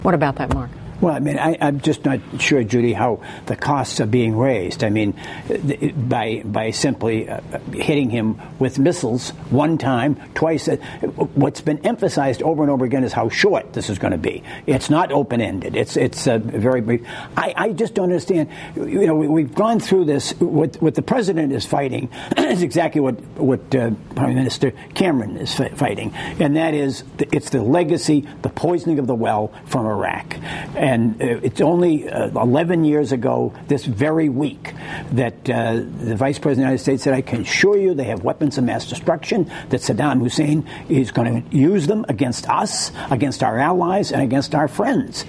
What about that, Mark? Well, I mean, I'm just not sure, Judy, how the costs are being raised. I mean, by simply hitting him with missiles one time, twice. What's been emphasized over and over again is how short this is going to be. It's not open-ended. It's very brief. I just don't understand. You know, we've gone through this. What the president is fighting is exactly what Prime Minister Cameron is fighting, and that is it's the legacy, the poisoning of the well from Iraq. And it's only 11 years ago, this very week, that the Vice President of the United States said, I can assure you they have weapons of mass destruction, that Saddam Hussein is going to use them against us, against our allies, and against our friends.